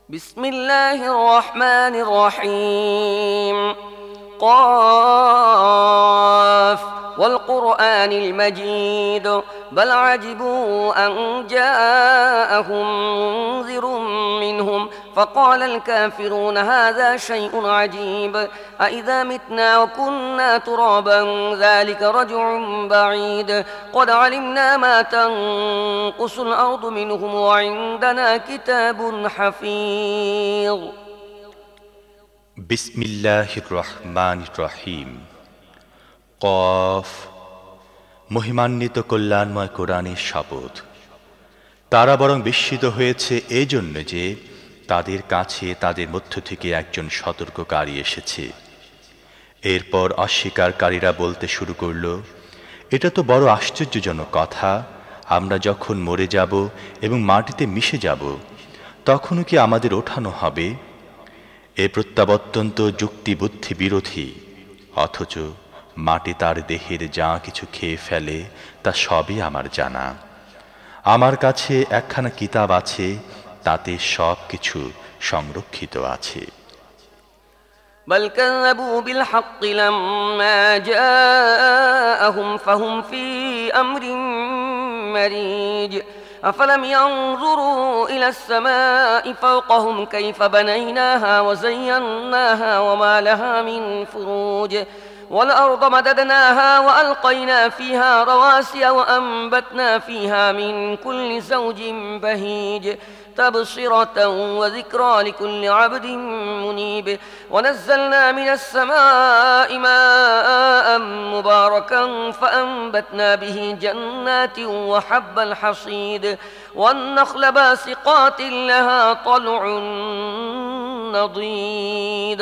بسم الله الرحمن الرحيم قاف والقرآن المجيد بل عجبوا أن جاءهم منذر منهم فقال الكافرون هذا شيء عجيب أإذا متنا وكنا ترابا ذلك رجع بعيد قد علمنا ما تنقص الأرض منهم وعندنا كتاب حفيظ بسم الله الرحمن الرحيم قاف মহিমান্বিত কল্যাণময় কোরআনের শপথ। তারা বরং বিস্মিত হয়েছে এই জন্য যে তাদের কাছে তাদের মধ্য থেকে একজন সতর্ককারী এসেছে। এরপর অস্বীকারীরা বলতে শুরু করল, এটা তো বড় আশ্চর্যজনক কথা, আমরা যখন মরে যাব এবং মাটিতে মিশে যাব তখনও কি আমাদের ওঠানো হবে? এ প্রত্যাবর্তন তো যুক্তিবুদ্ধি বিরোধী, অথচ মাটি তার দেহের যা কিছু খেয়ে ফেলে তা সবই আমার জানা। আমার কাছে একখানা কিতাব আছে, তাতে সব কিছু সংরক্ষিত আছে। بل كذبوا بالحق لما جاءهم فهم في أمر مريج أفلم ينظروا إلى السماء فوقهم كيف بنيناها وزيناها وما لها من فروج والأرض مددناها وألقينا فيها رواسي وأنبتنا فيها من كل زوج بهيج تبصرة وذكرى لكل عبد منيب ونزلنا من السماء ماء مباركا فأنبتنا به جنات وحب الحصيد والنخل باسقات لها طلع نضيد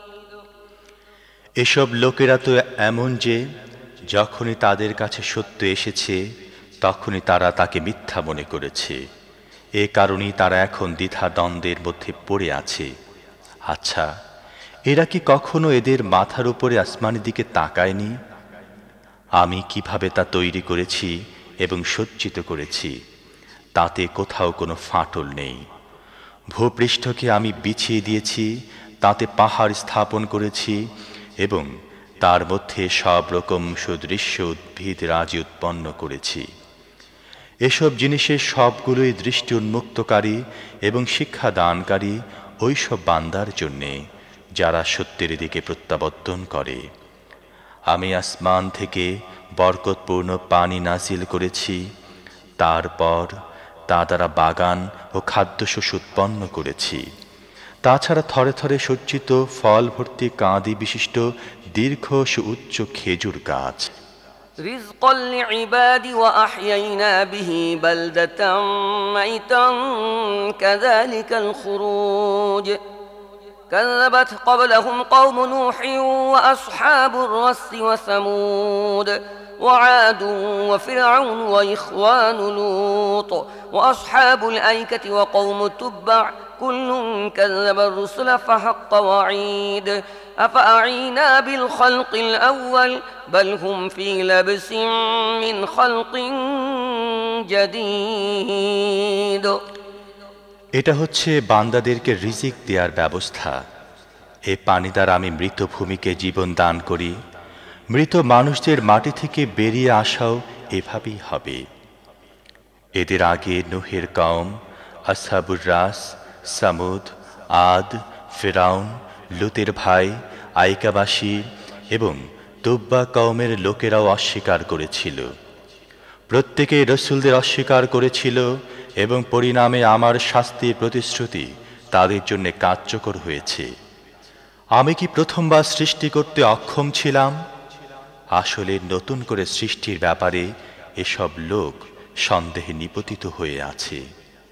এসব লোকেরা তো এমন যে যখনই তাদের কাছে সত্য এসেছে তখনই তারা তাকে মিথ্যা মনে করেছে। এ কারণেই তারা এখন দ্বিধাদ্বন্দ্বের মধ্যে পড়ে আছে। আচ্ছা, এরা কি কখনো এদের মাথার উপরে আসমানের দিকে তাকায়নি? আমি কিভাবে তা তৈরি করেছি এবং সজ্জিত করেছি, তাতে কোথাও কোনো ফাটল নেই। ভূপৃষ্ঠকে আমি বিছিয়ে দিয়েছি, তাতে পাহাড় স্থাপন করেছি এবং তার মধ্যে সব রকম সুদৃশ্য উদ্ভিদ রাজি উৎপন্ন করেছি। এসব জিনিসের সবগুলোই দৃষ্টি উন্মুক্তকারী এবং শিক্ষাদানকারী ওইসব বান্দার জন্যে যারা সত্যের দিকে প্রত্যাবর্তন করে। আমি আসমান থেকে বরকতপূর্ণ পানি নাজিল করেছি, তারপর তা দ্বারা বাগান ও খাদ্যশস্য উৎপন্ন করেছি। তাছাড়া থরে থরে সজ্জিত ফল ভর্তি কাঁদি বিশিষ্ট দীর্ঘ সুউচ্চ খেজুর গাছ। رزقا لعبادي وأحيينا به بلدة ميتا كذلك الخروج كذبت قبلهم قوم نوح وأصحاب الرس وثمود وعاد وفرعون وإخوان لوط وأصحاب الأيكة وقوم تبع كل كذب الرسل فحق وعيد أفأعينا بالخلق الأول بل هم في لبس من خلق جديد এটা হচ্ছে বান্দাদেরকে রিজিক দেওয়ার ব্যবস্থা। এ পানি দ্বারা আমি মৃত ভূমিকে জীবন দান করি, মৃত মানুষদের মাটি থেকে বেরিয়ে আসাও এভাবেই হবে। এদের আগে নূহের কওম, আসহাবুর রাস, সামুদ, আদ, ফিরাউন, লুতের ভাই, আইকাবাসী এবং তুব্বা কওমের লোকেরাও অস্বীকার করেছিল। প্রত্যেকেই রসুলদের অস্বীকার করেছিল এবং পরিণামে আমার শাস্তির প্রতিশ্রুতি তাদের জন্য কার্যকর হয়েছে। আমি কি প্রথমবার সৃষ্টি করতে অক্ষম ছিলাম? আসলে নতুন করে সৃষ্টির ব্যাপারে এসব লোক সন্দেহে নিপতিত হয়ে আছে।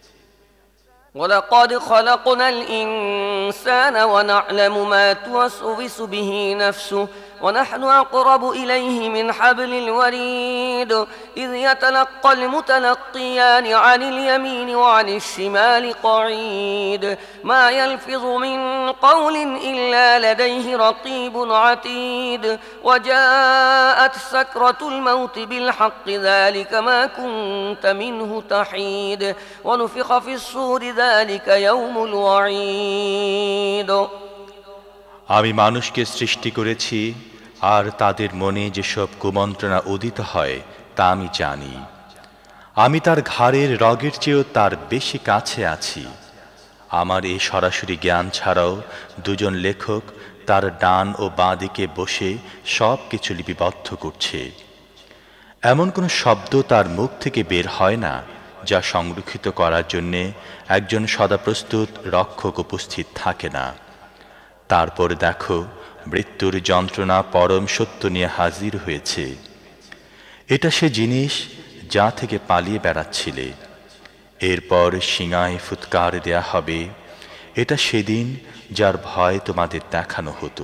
ولقد خلقنا الإنسان ونعلم ما توسوس به نفسه ونحن أقرب إليه من حبل الوريد إذ يتلقى المتلقيان عن اليمين وعن الشمال قعيد ما يلفظ من قول إلا لديه رقيب عتيد وجاءت سكرة الموت بالحق ذلك ما كنت منه تحيد ونفخ في الصور ذلك يوم الوعيد আমি মানুষকে সৃষ্টি করেছি আর তাদের মনে যেসব কুমন্ত্রণা উদিত হয় তা আমি জানি। আমি তার ঘাড়ের রগের চেয়েও তার বেশি কাছে আছি। আমার এই সরাসরি জ্ঞান ছাড়াও দুজন লেখক তার ডান ও বাঁ দিকে বসে সব কিছু লিপিবদ্ধ করছে। এমন কোনো শব্দ তার মুখ থেকে বের হয় না যা সংরক্ষিত করার জন্যে একজন সদাপ্রস্তুত রক্ষক উপস্থিত থাকে না। তারপর দেখো মৃত্যুর যন্ত্রণা পরম সত্য নিয়ে হাজির হয়েছে। এটা সে জিনিস যা থেকে পালিয়ে বেড়াচ্ছিলে। এরপর সিঙায় ফুৎকার দেয়া হবে। এটা সেদিন যার ভয় তোমাদের দেখানো হতো।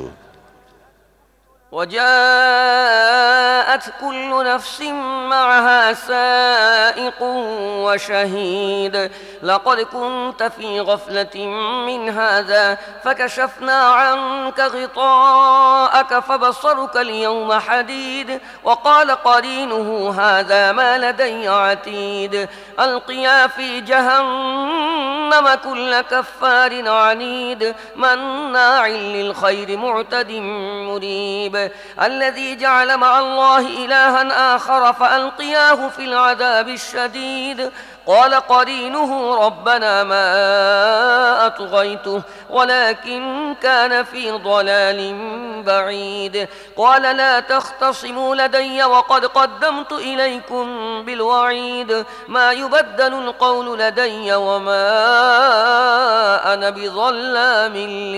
وجاءت كل نفس معها سائق وشهيد لقد كنت في غفلة من هذا فكشفنا عنك غطاءك فبصرك اليوم حديد وقال قرينه هذا ما لدي عتيد ألقيا في جهنم كل كفار عنيد مناع للخير معتد مريب الذي جعل مع الله إلها آخر فألقياه في العذاب الشديد قال قرينه ربنا ما أطغيته ولكن كان في ضلال بعيد قال لا تختصموا لدي وقد قدمت إليكم بالوعيد ما يبدل القول لدي وما أنا بظلام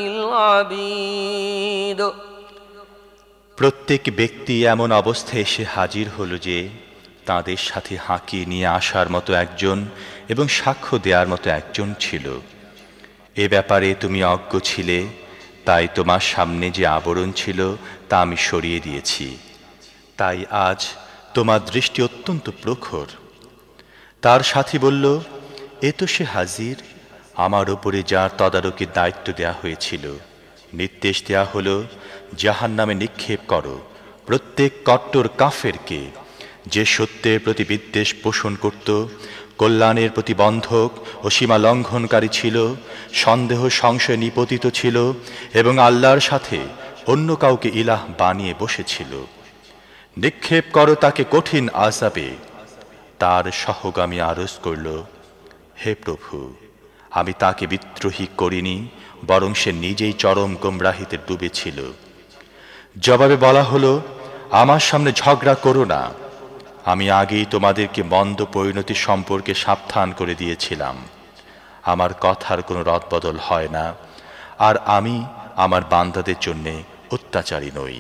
للعبيد প্রত্যেক ব্যক্তি এমন অবস্থায় এসে হাজির হলো যে তাদের সাথে হাঁকিয়ে নিয়ে আসার মতো একজন এবং সাক্ষ্য দেওয়ার মতো একজন ছিল। এ ব্যাপারে তুমি অজ্ঞ ছিলে, তাই তোমার সামনে যে আবরণ ছিল তা আমি সরিয়ে দিয়েছি। তাই আজ তোমার দৃষ্টি অত্যন্ত প্রখর। তার সাথী বলল, এ তো সে হাজির, আমার উপরে যার তদারকির দায়িত্ব দেয়া হয়েছিল। নির্দেশ দেয়া হলো, জাহান্নামে নিক্ষেপ করো প্রত্যেক কট্টর কাফেরকে, যে সত্যের প্রতি বিদ্বেষ পোষণ করত, কল্যাণের প্রতিবন্ধক ও সীমা লঙ্ঘনকারী ছিল, সন্দেহ সংশয় নিপতিত ছিল এবং আল্লাহর সাথে অন্য কাউকে ইলাহ বানিয়ে বসেছিল। নিক্ষেপ করো তাকে কঠিন আযাবে। তার সহগামী আরজ করল, হে প্রভু, আমি তাকে বিদ্রোহী করিনি, বরং সে নিজেই চরম গোমরাহিতে ডুবেছিল। জবাবে বলা হলো, আমার সামনে ঝগড়া করো না, আমি আগেই তোমাদেরকে মন্দ পরিণতি সম্পর্কে সাবধান করে দিয়েছিলাম। আমার কথার কোনো রদবদল হয় না, আর আমি আমার বান্দাদের জন্য অত্যাচারী নই।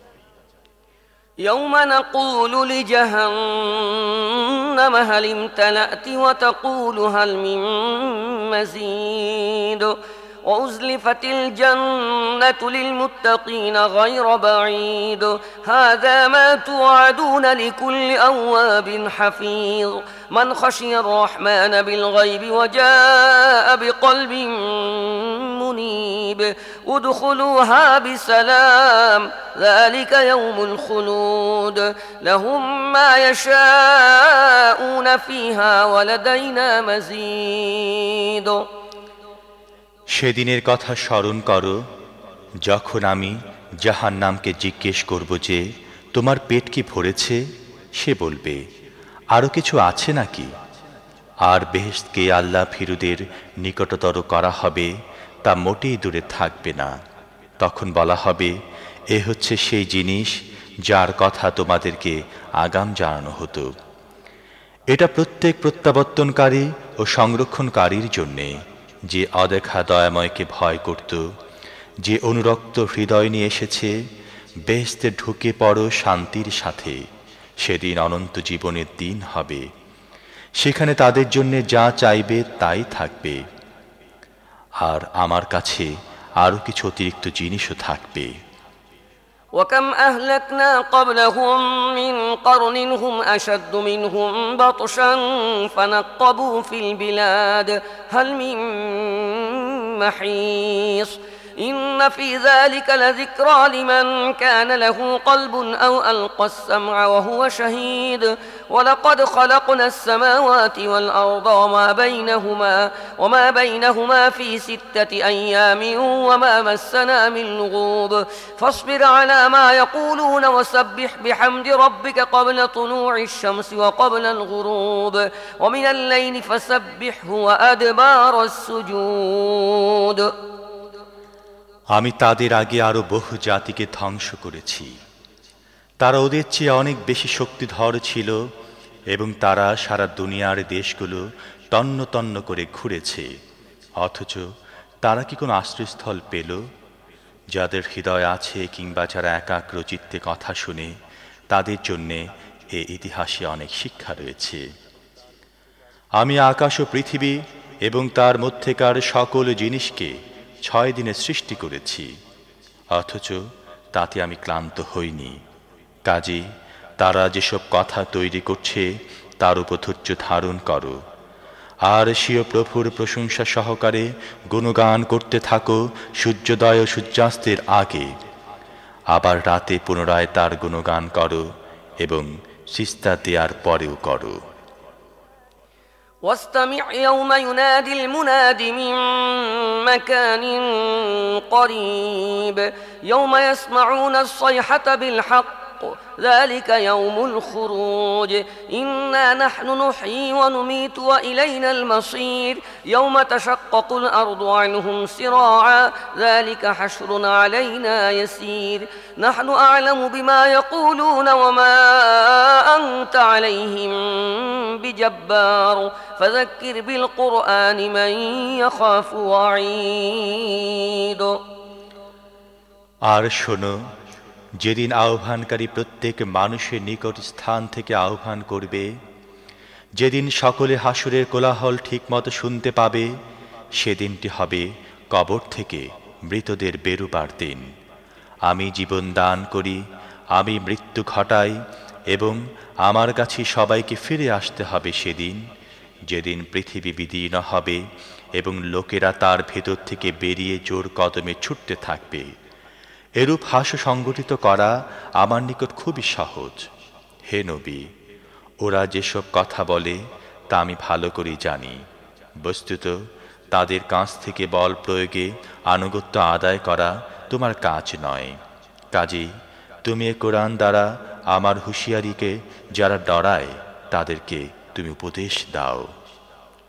يوم نقول لجهنم هل امتلأت وتقول هل من مزيد وأزلفت الجنة للمتقين غير بعيد هذا ما توعدون لكل أواب حفيظ من خشي الرحمن بالغيب وجاء بقلب منيب ادخلوها بسلام ذلك يوم الخلود لهم ما يشاءون فيها ولدينا مزيد সেদিনের কথা স্মরণ করো, যখন আমি জাহান্নামকে জিজ্ঞেস করব যে তোমার পেট কি ভরেছে, সে বলবে আরো কিছু আছে নাকি। আর বেহেশতকে আল্লাহ ফিরুদের নিকটতর করা হবে, তা মোটেই দূরে থাকবে না। তখন বলা হবে, এ হচ্ছে সেই জিনিস যার কথা তোমাদেরকে আগাম জানানো হতো। এটা প্রত্যেক প্রত্যাবর্তনকারী ও সংরক্ষণকারীর জন্যে, যে অদেখা দয়াময়কে ভয় করত, যে অনুরক্ত হৃদয় নিয়ে এসেছে। বেহেশতে ঢুকে পড়ো শান্তির সাথে, সেদিন অনন্ত জীবনের দিন হবে। সেখানে তাদের জন্য যা চাইবে তাই থাকবে, আর আমার কাছে আরো কিছু অতিরিক্ত জিনিসও থাকবে। وكم أهلكنا قبلهم من قرن هم أشد منهم بطشا فنقبوا في البلاد هل من محيص إن في ذلك لذكرى لمن كان له قلب أو ألقى السمع وهو شهيد ولقد خلقنا السماوات والأرض وما بينهما في 6 أيام وما مسنا من لغوب فاصبر على ما يقولون وسبح بحمد ربك قبل طلوع الشمس وقبل الغروب ومن الليل فسبحه وأدبار السجود আমি তাদের আগে আরো বহু জাতিকে ধ্বংস করেছি তারা ওদের চেয়ে অনেক বেশি শক্তিধর ছিল এবং তারা সারা দুনিয়ার দেশগুলো তন্ন তন্ন করে ঘুরেছে অথচ তারা কি কোনো আশ্রয়স্থল পেল যাদের হৃদয় আছে কিংবা যারা একাগ্র চিত্তে কথা শুনে তাদের জন্য এই ইতিহাসে অনেক শিক্ষা রয়েছে আমি আকাশ ও পৃথিবী এবং তার মধ্যেকার সকল জিনিসকে 6 দিনে সৃষ্টি করেছি অথচ তাতে আমি ক্লান্ত হইনি কাজে তারা যেসব কথা তৈরি করছে তার উপর ধৈর্য ধারণ করো আর স্বীয় প্রভুর প্রশংসা সহকারে গুণগান করতে থাকো সূর্যোদয় ও সূর্যাস্তের আগে আবার রাতে পুনরায় তার গুণগান করো এবং সিজদা দেওয়ার পরেও করো واستمع يوم ينادي المناد من مكان قريب يوم يسمعون الصيحة بالحق ذلك يوم الخروج إنا نحن نحيي ونميت وإلينا المصير يوم تشقق الأرض عنهم سراعا ذلك حشر علينا يسير نحن أعلم بما يقولون وما أنت عليهم بجبار فذكر بالقرآن من يخاف وعيد আর শোনো যেদিন আহ্বানকারী প্রত্যেক মানুষের নিকট স্থান থেকে আহ্বান করবে যেদিন সকলে হাসুরের কোলাহল ঠিকমতো শুনতে পাবে সেদিনটি হবে কবর থেকে মৃতদের বেরুবার দিন আমি জীবন দান করি আমি মৃত্যু ঘটাই এবং আমার কাছে সবাইকে ফিরে আসতে হবে সেদিন যেদিন পৃথিবী বিদীর্ণ হবে এবং লোকেরা তার ভেতর থেকে বেরিয়ে জোর কদমে ছুটতে থাকবে এরূপ হাস্য সংগঠিত করা আমার নিকট খুবই সহজ হে নবী ওরা যেসব কথা বলে তা আমি ভালো করেই জানি বস্তুত তাদের কাছ থেকে বল প্রয়োগে আনুগত্য আদায় করা তোমার কাজ নয় কাজেই তুমি এ কোরআন দ্বারা আমার হুঁশিয়ারিকে যারা ডরায় তাদেরকে তুমি উপদেশ দাও